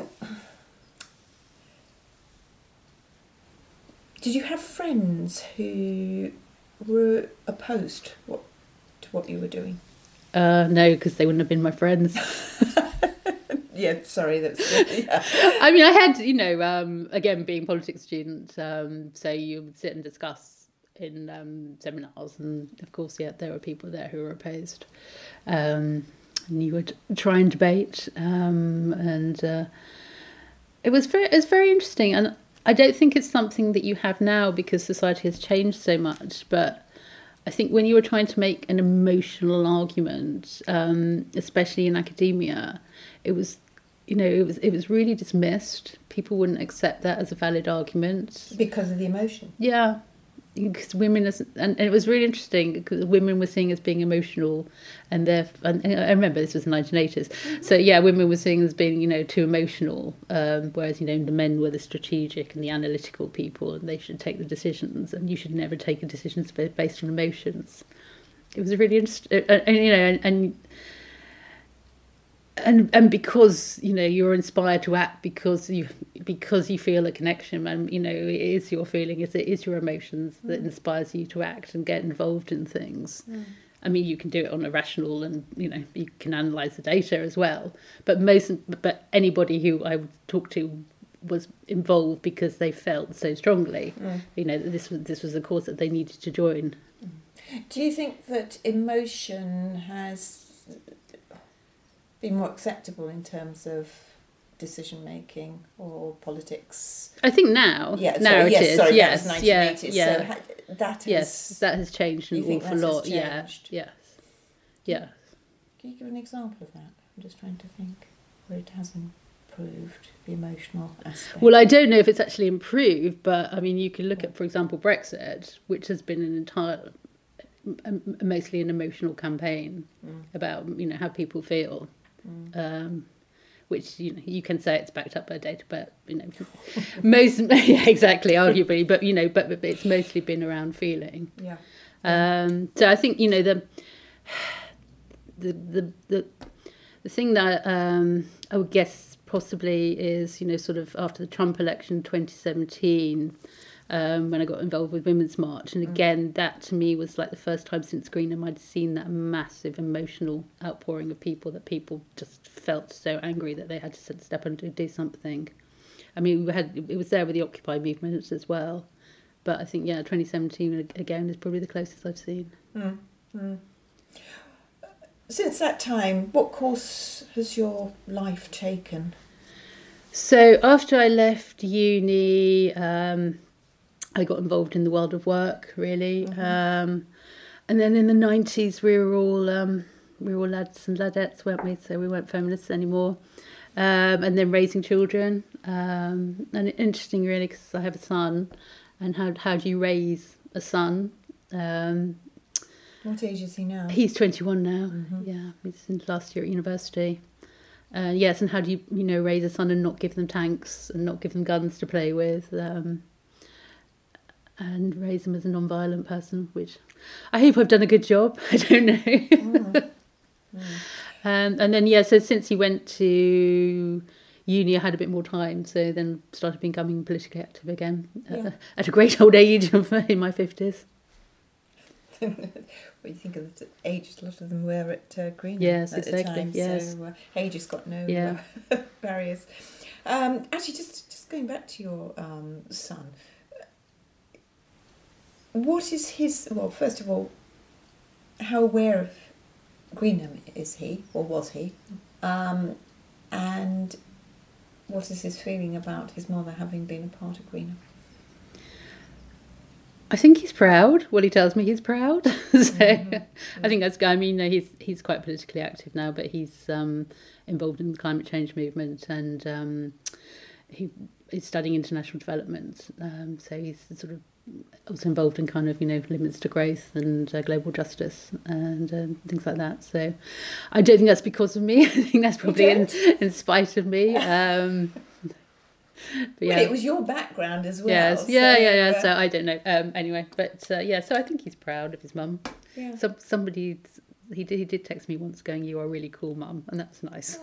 did you have friends who were opposed what, to what you were doing? Uh, no, because they wouldn't have been my friends. Yeah, sorry, that's. Yeah. I mean, I had, you know, um, again, being a politics student, um, so you would sit and discuss in um, seminars, and of course, yeah, there were people there who were opposed. Um, And you would try and debate, um, and uh, it was very, it was very interesting. And I don't think it's something that you have now because society has changed so much. But I think when you were trying to make an emotional argument, um, especially in academia, it was, you know, it was it was really dismissed. People wouldn't accept that as a valid argument Because of the emotion. Yeah. Because women, and, and it was really interesting because women were seen as being emotional, and they're. And I remember this was the nineteen eighties. Mm-hmm. So yeah, women were seen as being, you know, too emotional, um, whereas you know the men were the strategic and the analytical people, and they should take the decisions, and you should never take a decision based on emotions. It was really interesting, and, and you know, and. and And and because you know you're inspired to act because you because you feel a connection, and you know it is your feeling, it is your emotions that mm. inspires you to act and get involved in things. Mm. I mean, you can do it on a rational, and you know you can analyse the data as well. But most, but anybody who I would talk to was involved because they felt so strongly, mm. you know, that this was this was a cause that they needed to join. Do you think that emotion has been more acceptable in terms of decision making or politics? I think now, yeah, now sorry, it yes, is. Sorry, yes, that was nineteen eighties. Yeah, so yeah. ha- that has, yes, that has changed an awful lot. Yeah, yes, yeah. Can you give an example of that? I'm just trying to think. or it has improved, the emotional aspect? Well, I don't know if it's actually improved, but I mean, you can look at, for example, Brexit, which has been an entire, um, mostly an emotional campaign mm. about, you know, how people feel. Mm. Um, which, you know, you can say it's backed up by data, but, you know, most, yeah, exactly, arguably, but, you know, but, but it's mostly been around feeling. Yeah. Um, so I think, you know, the, the, the, the, the thing that um, I would guess possibly is, you know, sort of after the Trump election twenty seventeen, um, when I got involved with Women's March. And again, mm. that to me was like the first time since Greenham I'd seen that massive emotional outpouring of people, that people just felt so angry that they had to step up and do something. I mean, we had it was there with the Occupy movement as well. But I think, yeah, twenty seventeen again is probably the closest I've seen. Mm. Mm. Since that time, what course has your life taken? So after I left uni, um, I got involved in the world of work, really. Mm-hmm. Um, and then in the nineties, we were all um, we were all lads and ladettes, weren't we? So we weren't feminists anymore. Um, and then raising children. Um, and interesting, really, because I have a son. And how how do you raise a son? Um, what age is he now? He's twenty-one now. Mm-hmm. Yeah, he's in last year at university. Uh, yes, and how do you you know raise a son and not give them tanks and not give them guns to play with? Um, and raise them as a non-violent person, which I hope I've done a good job. I don't know. mm. Mm. Um, and then, yeah, so since he went to uni, I had a bit more time, so then started becoming politically active again yeah. uh, at a great old age of in my fifties. Well, you think of the age, a lot of them were at uh, Greenham yes, at exactly, the time, yes. so uh, age has got no yeah. uh, barriers. Um, actually, just, just going back to your um, son, what is his, well, first of all, how aware of Greenham is he, or was he? Um, and what is his feeling about his mother having been a part of Greenham? I think he's proud. Well, he tells me he's proud. so mm-hmm. Mm-hmm. I think that's good. I mean, he's he's quite politically active now, but he's um, involved in the climate change movement, and um, he is studying international development. Um, so he's sort of also involved in kind of, you know, limits to growth and uh, global justice and um, things like that. So I don't think that's because of me. I think that's probably in, in spite of me. Um, but yeah. Well, it was your background as well. Yes, yeah, so, yeah, yeah. Uh, so I don't know. Um, anyway, but uh, yeah, so I think he's proud of his mum. Yeah. Some somebody he did he did text me once going, "You are a really cool mum," and that's nice.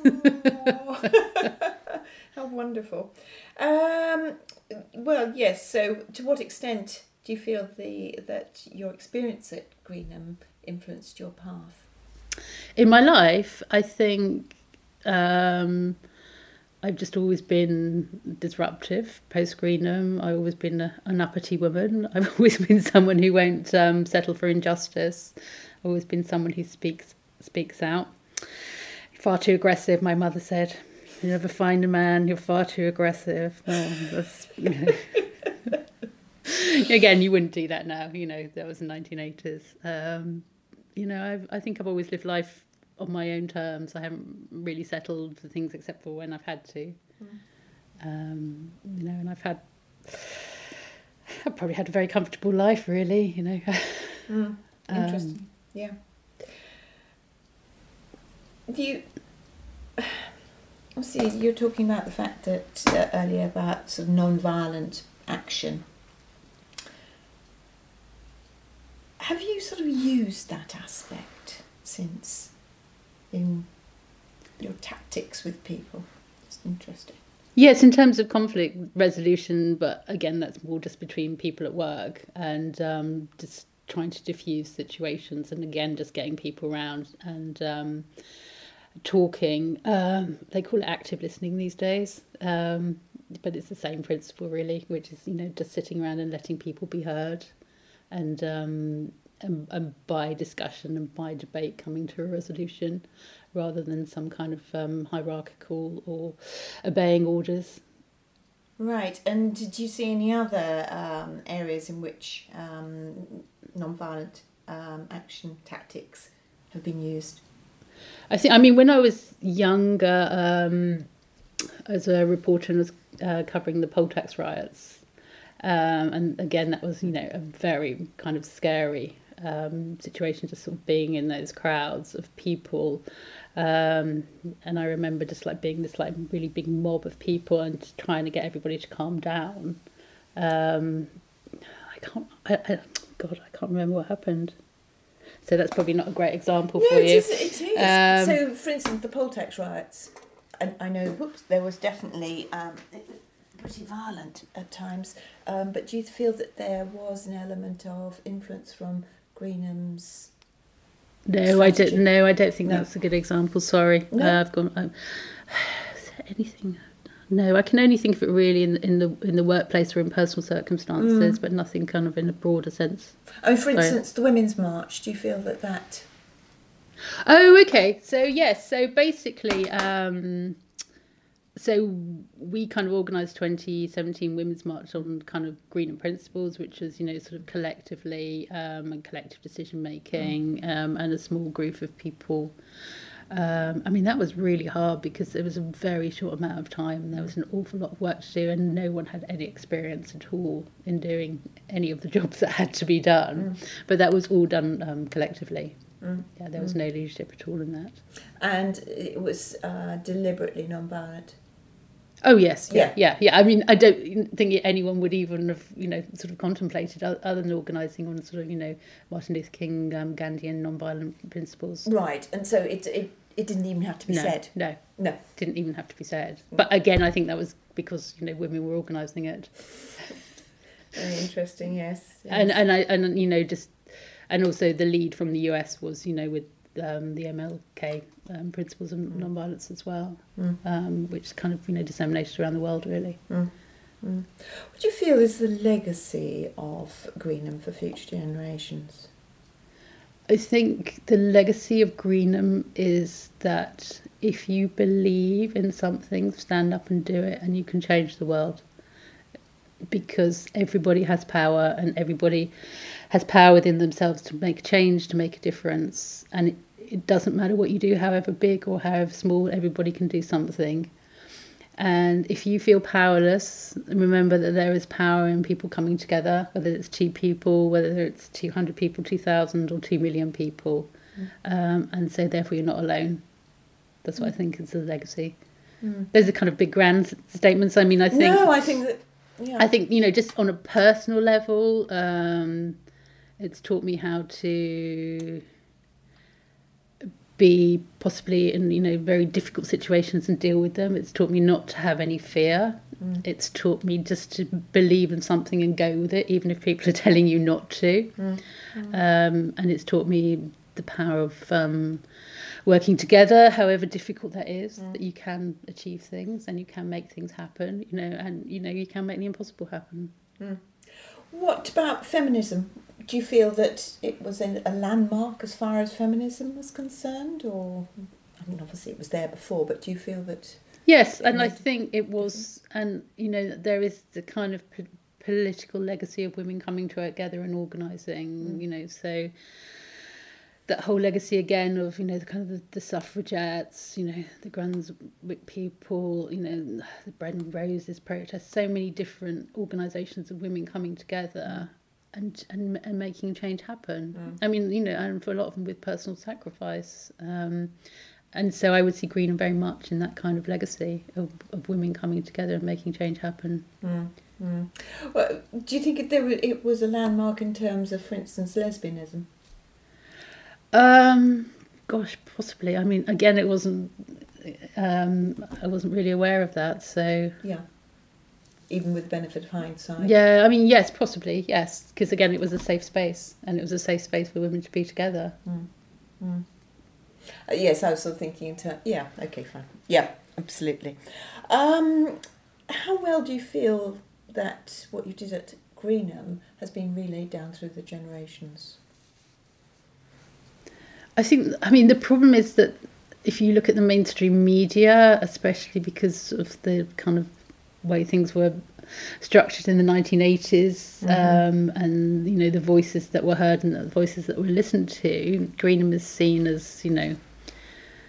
How wonderful. Um, well, yes. So, to what extent do you feel the that your experience at Greenham influenced your path? In my life, I think um, I've just always been disruptive. Post Greenham, I've always been a, an uppity woman. I've always been someone who won't um, settle for injustice. I've always been someone who speaks speaks out. Far too aggressive, my mother said. You never find a man, you're far too aggressive. Oh, that's, you know. Again, you wouldn't do that now, you know, that was the nineteen eighties. Um, you know, I've, I think I've always lived life on my own terms. I haven't really settled for things except for when I've had to. Mm. Um, you know, and I've had, I've probably had a very comfortable life, really, you know. Mm. Interesting, um, yeah. Do you... See, you're talking about the fact that uh, earlier about sort of non-violent action. Have you sort of used that aspect since in your tactics with people? It's interesting. Yes, in terms of conflict resolution, but again, that's more just between people at work and um, just trying to diffuse situations, and again, just getting people around and. Um, talking um they call it active listening these days, um but it's the same principle really, which is, you know, just sitting around and letting people be heard, and um and, and by discussion and by debate coming to a resolution rather than some kind of um hierarchical or obeying orders. Right. And did you see any other um areas in which um non-violent um action tactics have been used? I think, I mean, when I was younger, um, as a reporter and was uh, covering the poll tax riots, um, and again, that was, you know, a very kind of scary um, situation, just sort of being in those crowds of people. Um, and I remember just like being this like really big mob of people and just trying to get everybody to calm down. Um, I can't, I, I, God, I can't remember what happened. So that's probably not a great example no, for it you. Is, it is. Um, so, for instance, the poll tax riots, and I know, whoops, there was definitely um, pretty violent at times. Um, but do you feel that there was an element of influence from Greenham's? No, strategy? I don't. No, I don't think No. that's a good example. Sorry, No? uh, I've gone. Um, is there anything? No, I can only think of it really in in the in the workplace or in personal circumstances, Mm. but nothing kind of in a broader sense. I mean, for Sorry. instance, the Women's March, do you feel that that... Oh, okay. So yes. So basically, um, so we kind of organised twenty seventeen Women's March on kind of Greenham principles, which was, you know, sort of collectively um, and collective decision making, um, and a small group of people. Um, I mean, that was really hard because there was a very short amount of time. There was an awful lot of work to do, and no one had any experience at all in doing any of the jobs that had to be done. Mm. But that was all done um, collectively. Mm. Yeah, there was Mm. no leadership at all in that. And it was uh, deliberately non-violent. Oh yes, yeah, Yeah. yeah, yeah. I mean, I don't think anyone would even have, you know, sort of contemplated o- other than organising on sort of, you know, Martin Luther King, um, Gandhian non-violent principles. Right, and so it, it, it didn't even have to be no, said. no, No. didn't even have to be said. But again, I think that was because, you know, women were organising it. Very interesting, yes. yes. And and I and you know just and also the lead from the U S was, you know, with um, the M L K um, principles of Mm. non-violence as well, Mm. um, which is kind of, you know, disseminated around the world really. Mm. Mm. What do you feel is the legacy of Greenham for future generations? I think the legacy of Greenham is that if you believe in something, stand up and do it, and you can change the world. Because everybody has power, and everybody has power within themselves to make a change, to make a difference. And it, it doesn't matter what you do, however big or however small, everybody can do something. And if you feel powerless, remember that there is power in people coming together, whether it's two people, whether it's two hundred people, two thousand or two million people. Mm. Um, and so therefore you're not alone. That's what Mm. I think is the legacy. Mm. Those are kind of big grand s- statements. I mean, I think... No, I think that... Yeah. I think, you know, just on a personal level, um, it's taught me how to be possibly in, you know, very difficult situations and deal with them. It's taught me not to have any fear. Mm. It's taught me just to believe in something and go with it, even if people are telling you not to. Mm. Mm. Um, and it's taught me the power of um, working together, however difficult that is, Mm. that you can achieve things and you can make things happen, you know, and, you know, you can make the impossible happen. Mm. What about feminism? Do you feel that it was a a landmark as far as feminism was concerned? Or, I mean, obviously it was there before, but do you feel that... Yes, and I made think it was, and, you know, there is the kind of p- political legacy of women coming together and organising, Mm. you know, so... that whole legacy again of, you know, the kind of the, the suffragettes, you know, the Brunswick people, you know, the Bread and Roses protest, so many different organisations of women coming together and and, and making change happen. Mm. I mean, you know, and for a lot of them with personal sacrifice. Um, and so I would see Greenham very much in that kind of legacy of, of women coming together and making change happen. Mm. Mm. Well, do you think it, there, wa- it was a landmark in terms of, for instance, lesbianism? Um, gosh, possibly. I mean, again, it wasn't. Um, I wasn't really aware of that. So Yeah. Even with the benefit of hindsight. yeah, I mean, yes, possibly, yes, because again, it was a safe space, and it was a safe space for women to be together. Mm. Mm. Uh, yes, I was sort of thinking in terms... Yeah, okay, fine. Yeah, absolutely. Um, how well do you feel that what you did at Greenham has been relayed down through the generations? I think, I mean, the problem is that if you look at the mainstream media, especially because of the kind of way things were structured in the nineteen eighties, Mhm. um, and, you know, the voices that were heard and the voices that were listened to, Greenham is seen as, you know,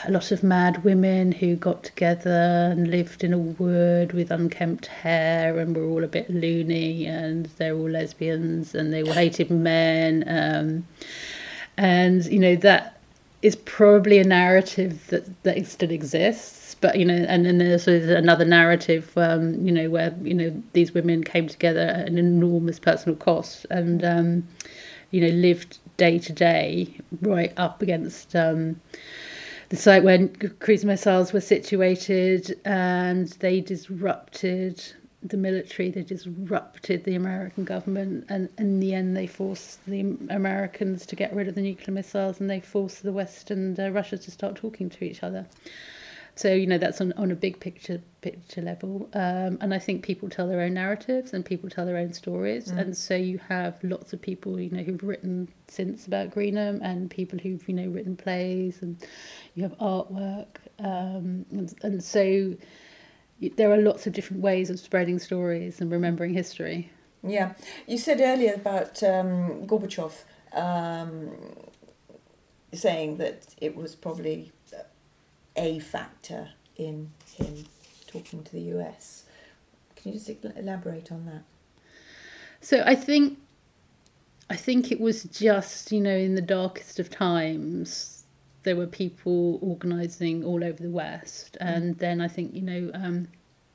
a lot of mad women who got together and lived in a wood with unkempt hair and were all a bit loony, and they're all lesbians and they all hated men. Um, and, you know, that is probably a narrative that, that still exists. But, you know, and then there's another narrative, um, you know, where, you know, these women came together at an enormous personal cost and, um, you know, lived day to day right up against um, the site where cruise missiles were situated, and they disrupted the military, they disrupted the American government, and in the end they forced the Americans to get rid of the nuclear missiles, and they forced the West and uh, Russia to start talking to each other. So, you know, that's on, on a big picture picture level. Um, and I think people tell their own narratives and people tell their own stories. Mm. And so you have lots of people, you know, who've written since about Greenham, and people who've, you know, written plays, and you have artwork. Um, and, and so there are lots of different ways of spreading stories and remembering history. Yeah. You said earlier about um, Gorbachev um, saying that it was probably a factor in him talking to the U S. Can you just elaborate on that? So I think, I think it was just, you know, in the darkest of times, there were people organising all over the West. Mm. And then I think, you know, um,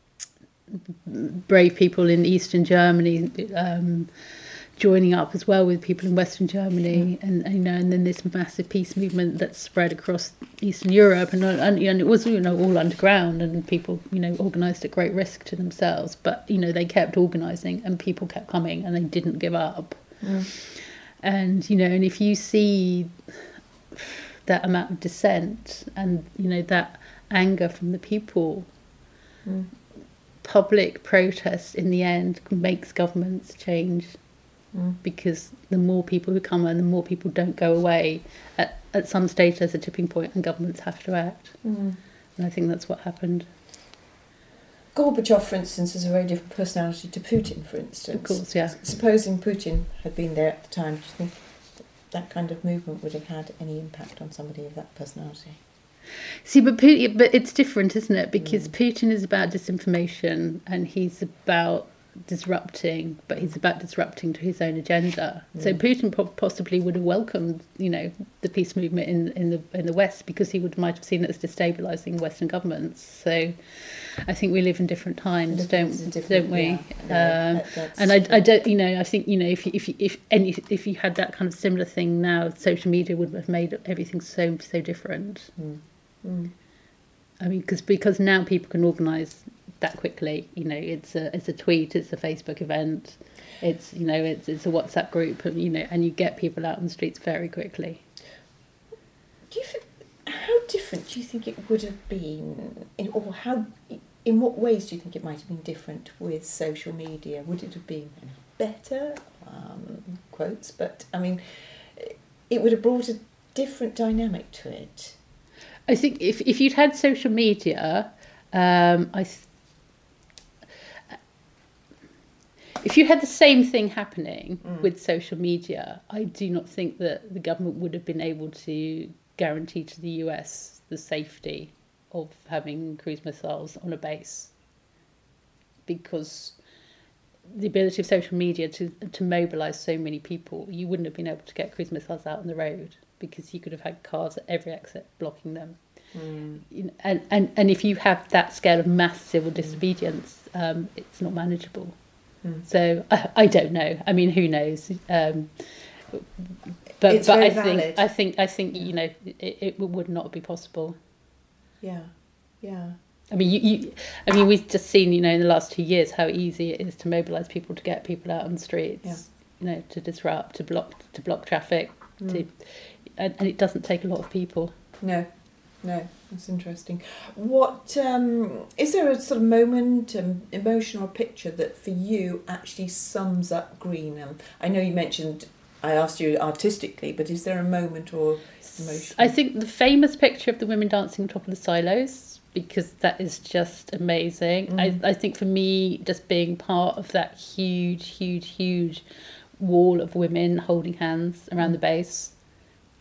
brave people in Eastern Germany um, joining up as well with people in Western Germany, yeah. and, and you know, and then this massive peace movement that spread across Eastern Europe, and, and and it was, you know, all underground, and people, you know, organised at great risk to themselves, but you know, they kept organising, and people kept coming, and they didn't give up. Mm. And you know, and if you see that amount of dissent, and you know, that anger from the people, mm. public protest in the end makes governments change. Mm. Because the more people who come and the more people don't go away, at, at some stage there's a tipping point and governments have to act. Mm. And I think that's what happened. Gorbachev, for instance, is a very different personality to Putin, for instance. Of course, yeah. Supposing Putin had been there at the time, do you think that kind of movement would have had any impact on somebody of that personality? See, but Putin, but it's different, isn't it? Because mm. Putin is about disinformation, and he's about disrupting, but he's about disrupting to his own agenda. Mm. So Putin po- possibly would have welcomed, you know, the peace movement in in the in the West, because he would might have seen it as destabilising Western governments. So I think we live in different times, don't don't we? Yeah, um, that, and I, I don't, you know, I think, you know, if you, if you, if any if you had that kind of similar thing now, social media would have made everything so so different. Mm. Mm. I mean, because because now people can organise that quickly, you know, it's a it's a tweet, it's a Facebook event, it's, you know, it's it's a WhatsApp group, and you know, and you get people out on the streets very quickly. Do you think, how different do you think it would have been, in, or how, in what ways do you think it might have been different with social media? Would it have been better, um, quotes, but I mean, it would have brought a different dynamic to it. I think if if you'd had social media, um, I. Th- If you had the same thing happening mm. with social media, I do not think that the government would have been able to guarantee to the U S the safety of having cruise missiles on a base, because the ability of social media to to mobilise so many people, you wouldn't have been able to get cruise missiles out on the road, because you could have had cars at every exit blocking them. Mm. You know, and, and, and if you have that scale of mass civil disobedience, um, it's not manageable. Mm. So I, I don't know. I mean, who knows? Um, but it's but very I think valid. I think I think you know it, it would not be possible. Yeah, yeah. I mean, you, you. I mean, we've just seen, you know, in the last two years how easy it is to mobilise people, to get people out on the streets. Yeah. You know, to disrupt, to block, to block traffic, mm. to, and, and it doesn't take a lot of people. No. No, that's interesting. What um, is there a sort of moment, um, emotional picture that for you actually sums up Greenham? I know you mentioned, I asked you artistically, but is there a moment or emotion? I think the famous picture of the women dancing on top of the silos, because that is just amazing. Mm. I, I think for me, just being part of that huge, huge, huge wall of women holding hands around mm. the base,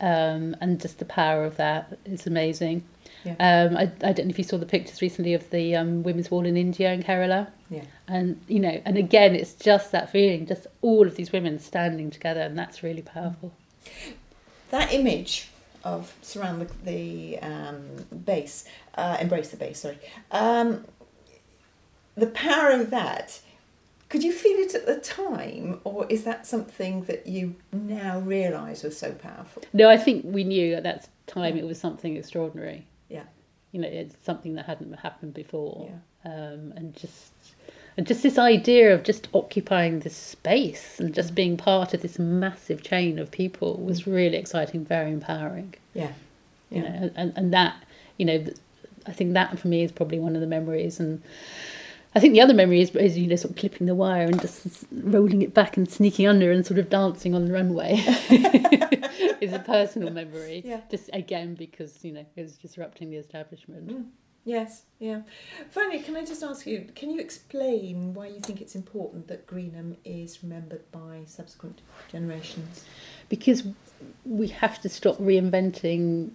um, and just the power of that is amazing. Yeah. Um, I, I don't know if you saw the pictures recently of the um, Women's Wall in India in Kerala. Yeah. And, you know, and again, it's just that feeling, just all of these women standing together, and that's really powerful. That image of surround the, the um, base, uh, embrace the base, sorry. Um, the power of that, could you feel it at the time, or is that something that you now realise was so powerful? No, I think we knew at that time it was something extraordinary. Yeah. You know, it's something that hadn't happened before. Yeah. Um, and just and just this idea of just occupying this space and just being part of this massive chain of people was really exciting, very empowering. Yeah. Yeah. You know, and, and that, you know, I think that for me is probably one of the memories. And I think the other memory is, is, you know, sort of clipping the wire and just rolling it back and sneaking under and sort of dancing on the runway is a personal memory. Yeah. Just again, because, you know, it was disrupting the establishment. Mm. Yes, yeah. Finally, can I just ask you, can you explain why you think it's important that Greenham is remembered by subsequent generations? Because we have to stop reinventing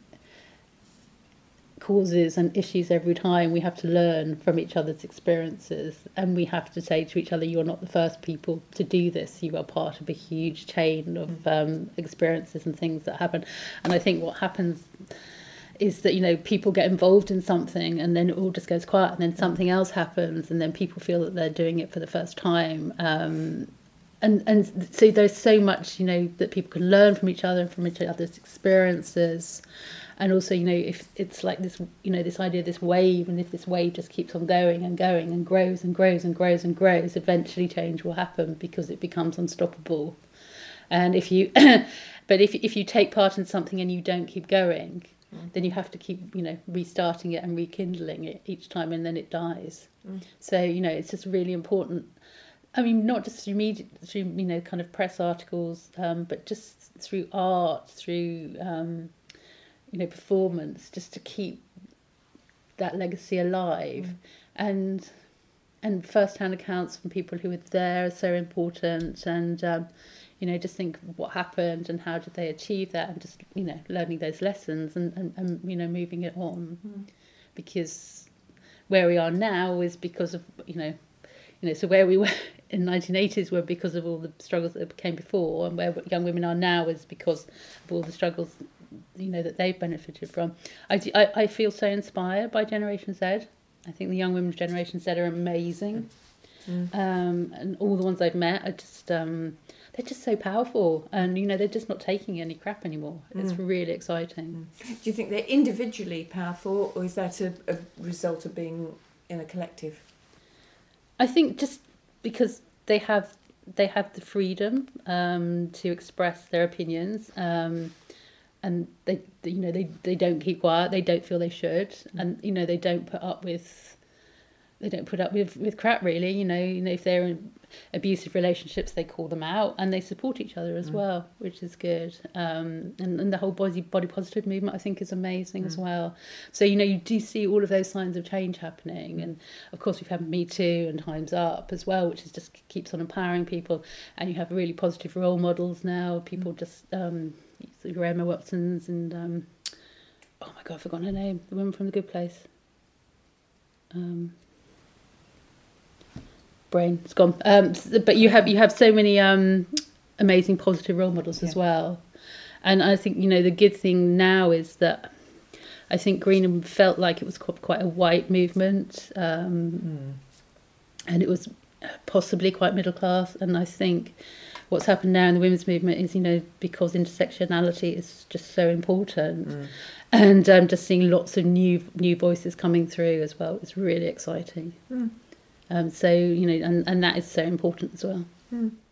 causes and issues every time. We have to learn from each other's experiences, and we have to say to each other, you're not the first people to do this, you are part of a huge chain of um, experiences and things that happen. And I think what happens is that, you know, people get involved in something and then it all just goes quiet, and then something else happens and then people feel that they're doing it for the first time. Um, and, and so there's so much, you know, that people can learn from each other and from each other's experiences. And also, you know, if it's like this, you know, this idea of this wave, and if this wave just keeps on going and going and grows and grows and grows and grows, eventually change will happen because it becomes unstoppable. And if you, but if if you take part in something and you don't keep going, mm. then you have to keep, you know, restarting it and rekindling it each time, and then it dies. Mm. So, you know, it's just really important. I mean, not just through media, through, you know, kind of press articles, um, but just through art, through, um, you know, performance, just to keep that legacy alive. Mm. And and first-hand accounts from people who were there are so important. And, um, you know, just think what happened and how did they achieve that, and just, you know, learning those lessons and, and, and you know, moving it on. Mm. Because where we are now is because of, you know, you know, so where we were in the nineteen eighties were because of all the struggles that came before, and where young women are now is because of all the struggles, you know, that they've benefited from. I, I, I feel so inspired by Generation Z. I think the young women of Generation Z are amazing. Mm. Um, and all the ones I've met are just, um, they're just so powerful, and, you know, they're just not taking any crap anymore. It's mm. really exciting. Mm. Do you think they're individually powerful, or is that a, a result of being in a collective? I think just because they have they have the freedom um, to express their opinions, um, and they, they you know they, they don't keep quiet. They don't feel they should, mm. and, you know, they don't put up with they don't put up with, with crap, really. You know, you know if they're in abusive relationships, they call them out, and they support each other as mm. well, which is good. Um, and, and the whole body body positive movement, I think, is amazing mm. as well. So, you know, you do see all of those signs of change happening. And of course, we've had Me Too and Time's Up as well, which is just keeps on empowering people. And you have really positive role models now. People mm. just, um, your Emma Watsons and, um, oh my God, I've forgotten her name, the woman from The Good Place. Um, brain it's gone, um but you have you have so many um amazing positive role models yeah. as well. And I think, you know, the good thing now is that I think Greenham felt like it was quite a white movement, um mm. and it was possibly quite middle class. And I think what's happened now in the women's movement is, you know, because intersectionality is just so important, mm. and um, just seeing lots of new new voices coming through as well, it's really exciting. mm. Um, so, you know, and, and that is so important as well. Mm.